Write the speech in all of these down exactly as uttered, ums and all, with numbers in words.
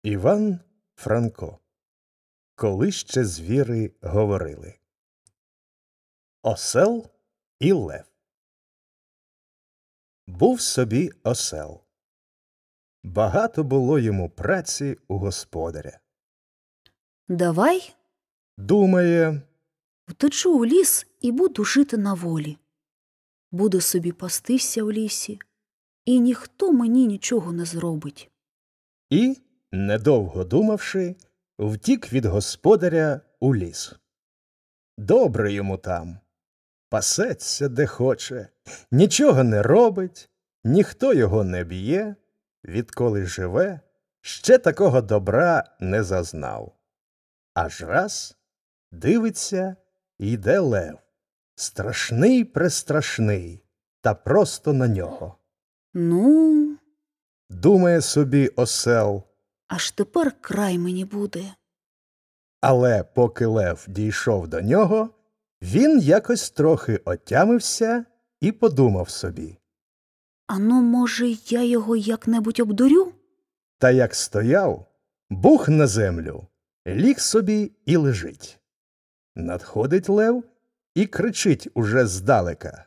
Іван Франко. Коли ще звіри говорили. Осел і лев. Був собі осел. Багато було йому праці у господаря. Давай Думає, втечу у ліс і буду жити на волі. Буду собі пастися в лісі, і ніхто мені нічого не зробить. і, недовго думавши, втік від господаря у ліс. Добре йому там. Пасеться, де хоче, нічого не робить, ніхто його не б'є, відколи живе, ще такого добра не зазнав. Аж раз дивиться, йде лев, страшний-престрашний, та просто на нього. Ну, Думає собі осел, аж тепер край мені буде. але поки лев дійшов до нього, він якось трохи отямився і подумав собі. Ану, може, я його як-небудь обдурю? Та як стояв, бух на землю, ліг собі і лежить. Надходить лев і кричить уже здалека.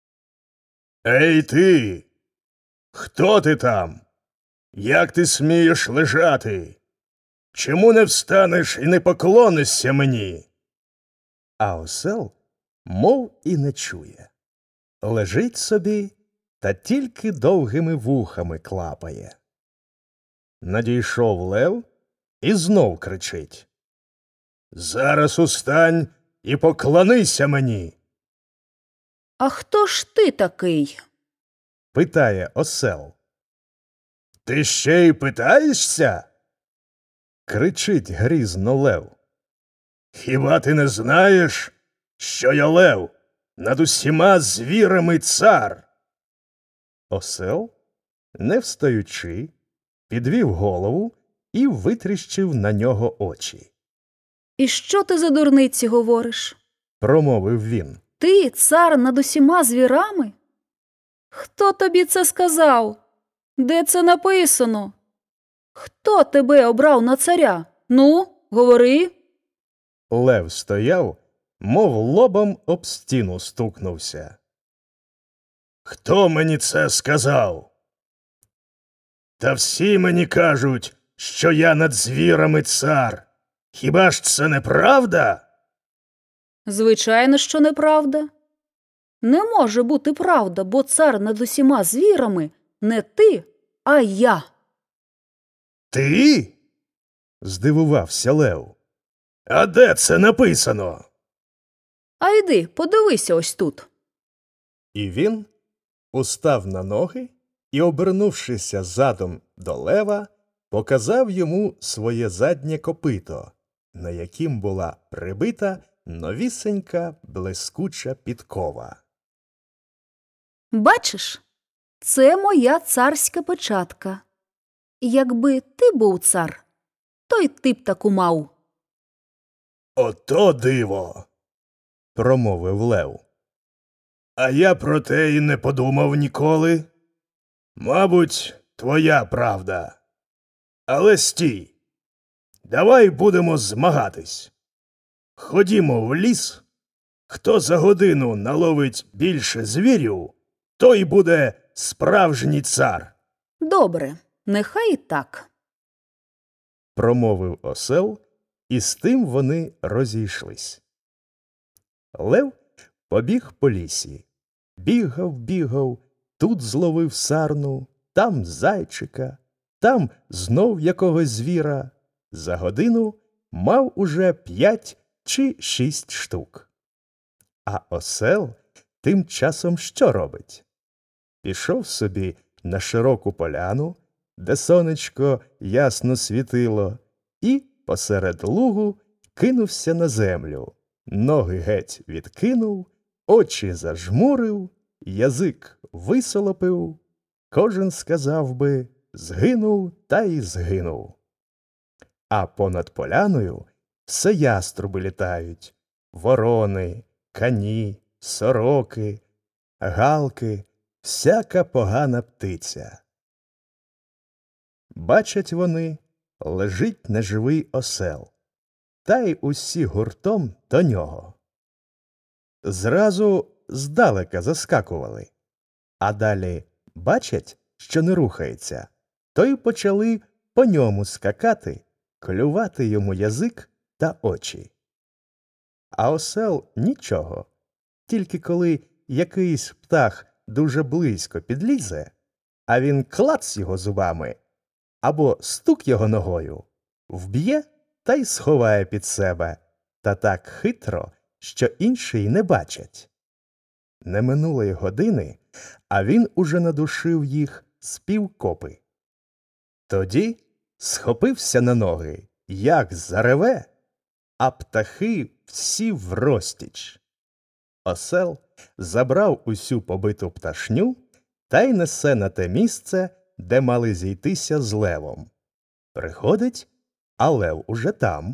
«Ей ти! Хто ти там? Як ти смієш лежати? Чому не встанеш і не поклонишся мені?» А осел мов і не чує. Лежить собі та тільки довгими вухами клапає. Надійшов лев і знов кричить. «Зараз устань і поклонися мені!» А хто ж ти такий? Питає осел. «Ти ще й питаєшся?» Кричить грізно лев. «Хіба ти не знаєш, що я лев, над усіма звірами цар?» Осел, не встаючи, підвів голову і витріщив на нього очі. І що ти за дурниці говориш? Промовив він. Ти цар над усіма звірами? Хто тобі це сказав? Де це написано? Хто тебе обрав на царя? Ну, говори. Лев стояв, мов лобом об стіну стукнувся. «Хто мені це сказав? Та всі мені кажуть, що я над звірами цар. Хіба ж це не правда?» Звичайно, що неправда. Не може бути правда, бо цар над усіма звірами не ти, а я. «Ти?» – здивувався лев. «А де це написано?» А йди, подивися ось тут. І він устав на ноги і, обернувшися задом до лева, показав йому своє заднє копито, на яким була прибита новісенька блискуча підкова. Бачиш, це моя царська печатка. Якби ти був цар, то й ти б таку мав. «Ото диво!» – промовив лев. «А я про те й не подумав ніколи. Мабуть, твоя правда. Але стій! Давай будемо змагатись. Ходімо в ліс. Хто за годину наловить більше звірів, той буде справжній цар», – Добре, нехай і так. промовив осел, і з тим вони розійшлись. Лев побіг по лісі. Бігав, бігав, тут зловив сарну, там зайчика, там знов якогось звіра. За годину мав уже п'ять чи шість штук. А осел тим часом що робить? Пішов собі на широку поляну, де сонечко ясно світило, і посеред лугу кинувся на землю, ноги геть відкинув, очі зажмурив, язик висолопив, кожен сказав би «згинув» та й згинув. А понад поляною все яструби літають, ворони, кані, сороки, галки, всяка погана птиця. Бачать вони, лежить неживий осел, та й усі гуртом до нього. Зразу здалека заскакували, а далі бачать, що не рухається, то й почали по ньому скакати, клювати йому язик та очі. А осел нічого, тільки коли якийсь птах дуже близько підлізе, а він клац його зубами або стук його ногою, вб'є та й сховає під себе, та так хитро, що інші й не бачать. Не минуло й години, а він уже надушив їх з півкопи. Тоді схопився на ноги, як зареве, а птахи всі врозтіч. Осел забрав усю побиту пташню та й несе на те місце, де мали зійтися з левом. Приходить, а лев уже там.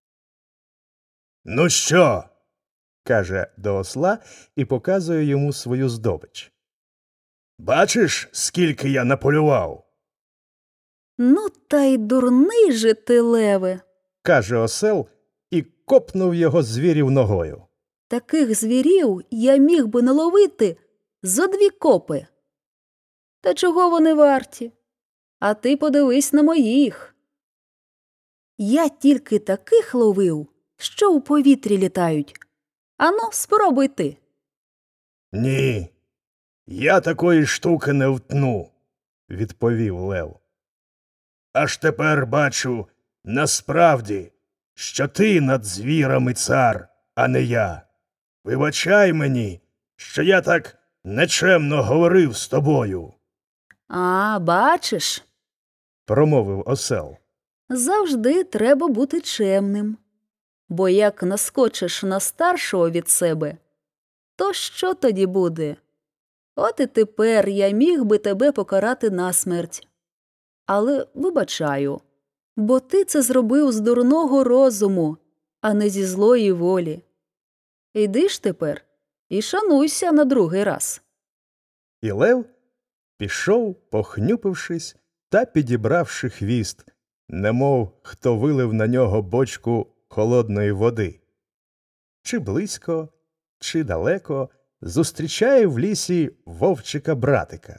«Ну що?» – каже до осла і показує йому свою здобич. «Бачиш, скільки я наполював?» Ну, та й дурний же ти, леве. – каже осел і копнув його звірів ногою. Таких звірів я міг би наловити зо дві копи. Та чого вони варті? А ти подивись на моїх. Я тільки таких ловив, що у повітрі літають. Ану, спробуй ти. «Ні, я такої штуки не втну», – відповів лев. «Аж тепер бачу, насправді, що ти над звірами цар, а не я. Вибачай мені, що я так нечемно говорив з тобою», – А, бачиш, промовив осел. завжди треба бути чемним. Бо як наскочиш на старшого від себе, то що тоді буде? От і тепер я міг би тебе покарати насмерть. Але вибачаю, бо ти це зробив з дурного розуму, а не зі злої волі. Іди ж тепер і шануйся на другий раз. І лев пішов, похнюпившись та підібравши хвіст, немов хто вилив на нього бочку холодної води. Чи близько, чи далеко зустрічає в лісі вовчика-братика.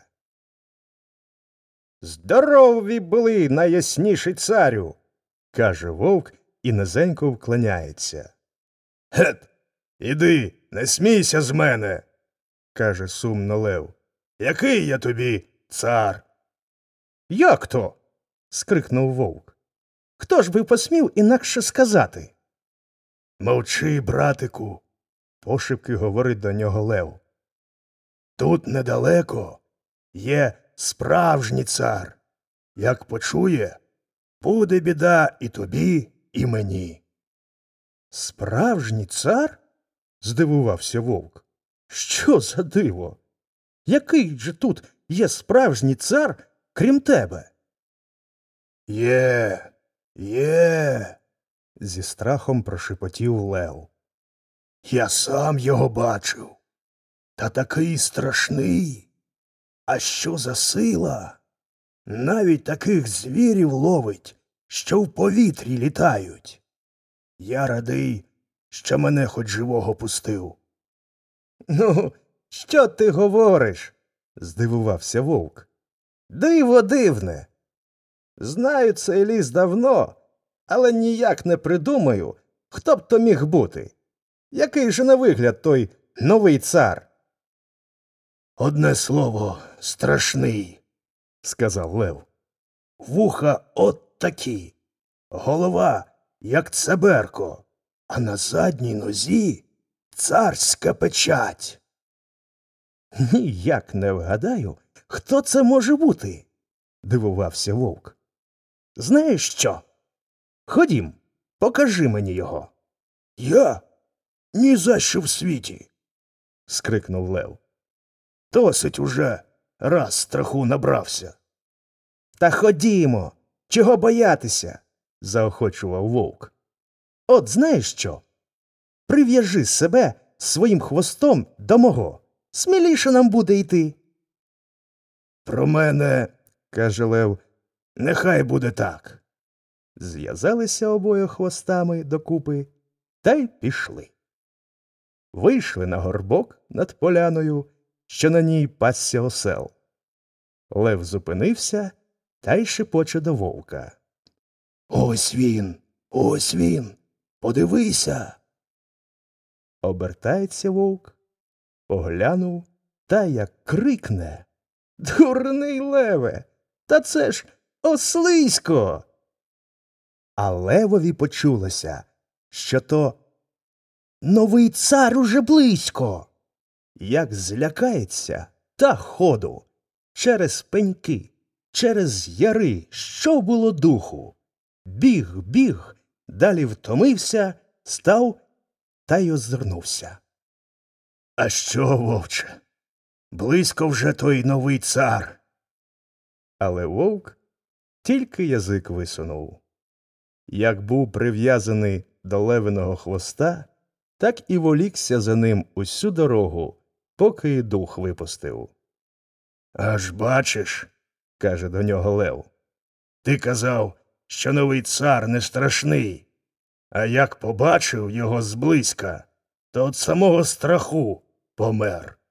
«Здорові були, найясніший царю!» – каже вовк і низенько вклоняється. «Гет, іди, не смійся з мене!» – каже сумно лев. «Який я тобі цар?» «Як то?» – скрикнув вовк. «Хто ж би посмів інакше сказати?» «Мовчи, братику!» – пошепки говорить до нього лев. «Тут недалеко є справжній цар. Як почує, буде біда і тобі, і мені». «Справжній цар?» – здивувався вовк. «Що за диво? Який же тут є справжній цар, крім тебе?» «Є, є», – зі страхом прошепотів лев. «Я сам його бачив. Та такий страшний. А що за сила? Навіть таких звірів ловить, що в повітрі літають. Я радий, що мене хоч живого пустив». «Ну, що ти говориш?» – здивувався вовк. «Диво дивне. Знаю цей ліс давно, але ніяк не придумаю, хто б то міг бути. Який же на вигляд той новий цар?» «Одне слово, страшний», – сказав лев. «Вуха от такі, голова, як цеберко, а на задній нозі царська печать». «Ніяк не вгадаю, хто це може бути», – дивувався вовк. «Знаєш що? Ходім, покажи мені його». «Я? Ні за що в світі», – скрикнув лев. «Досить уже, раз страху набрався». «Та ходімо, чого боятися?» – заохочував вовк. «От знаєш що? Прив'яжи себе своїм хвостом до мого. Сміліше нам буде йти». «Про мене, – каже лев, – нехай буде так. Зв'язалися обоє хвостами докупи та й пішли. Вийшли на горбок над поляною, що на ній пасся осел. Лев зупинився та й шепоче до вовка. «Ось він, ось він, подивися!» Обертається вовк, поглянув та як крикне: «Дурний леве! Та це ж ослисько!» А левові почулося, що то новий цар уже близько. Як злякається, та ходу, через пеньки, через яри, що було духу. Біг, біг, далі втомився, став та й озирнувся. «А що, вовче, близько вже той новий цар?» Але вовк тільки язик висунув. Як був прив'язаний до левиного хвоста, так і волікся за ним усю дорогу, поки й дух випустив. «Аж бачиш, – каже до нього лев, – ти казав, що новий цар не страшний, а як побачив його зблизька, то від самого страху помер».